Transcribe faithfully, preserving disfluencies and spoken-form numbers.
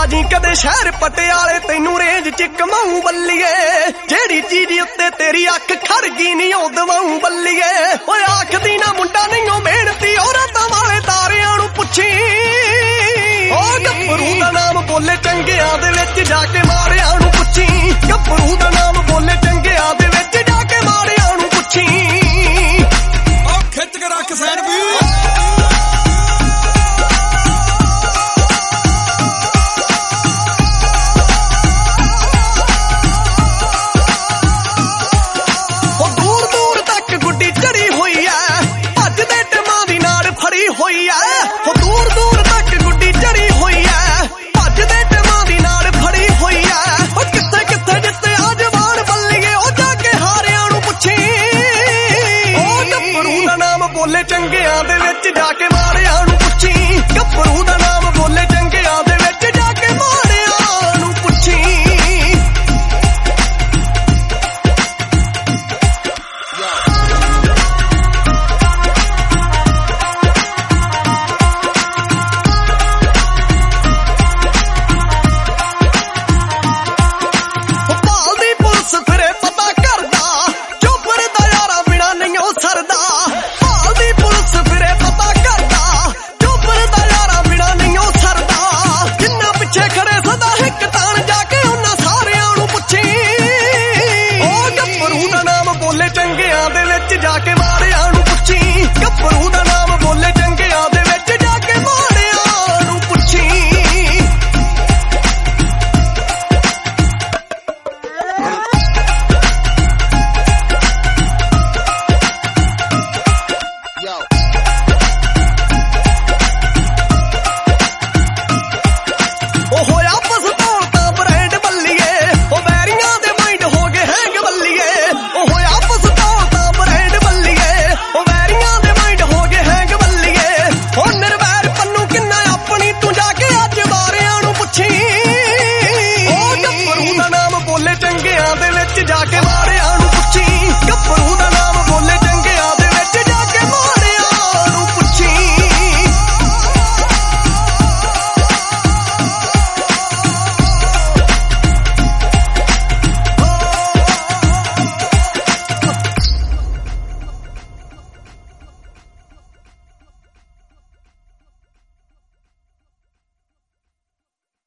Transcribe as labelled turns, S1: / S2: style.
S1: ਆਜੀ ਕਦੇ ਸ਼ਹਿਰ ਪਟਿਆਲੇ ਤੈਨੂੰ ਰੇਂਜ ਚ ਕਮਾਉਂ ਬੱਲੀਏ ਜਿਹੜੀ ਚੀਜ਼ ਉੱਤੇ ਤੇਰੀ ਅੱਖ ਖੜ ਗਈ ਨਹੀਂ ਉਹ ਦਵਾਉਂ ਬੱਲੀਏ ਓਏ ਆਖਦੀ ਨਾ ਮੁੰਡਾ ਨਹੀਂ ਉਹ ਮਿਹਨਤੀ ਔਰਤਾਂ ਵਾਲੇ ਤਾਰਿਆਂ ਨੂੰ ਪੁੱਛੀ ਓ ਗੱਭਰੂ ਦਾ ਨਾਮ ਬੋਲੇ ਚੰਗਿਆਂ ਦੇ ਵਿੱਚ ਜਾ ਕੇ ਮਾਰਿਆਂ ਨੂੰ ਪੁੱਛੀ ਗੱਭਰੂ ਦਾ ਨਾਮ ਬੋਲੇ ਚੰਗਿਆਂ ਦੇ ਵਿੱਚ ਜਾ ਕੇ ਮਾਰਿਆਂ ਨੂੰ ਪੁੱਛੀ
S2: ਓ ਖਿੱਚ ਕੇ ਰੱਖ ਸੈਣ ਵੀ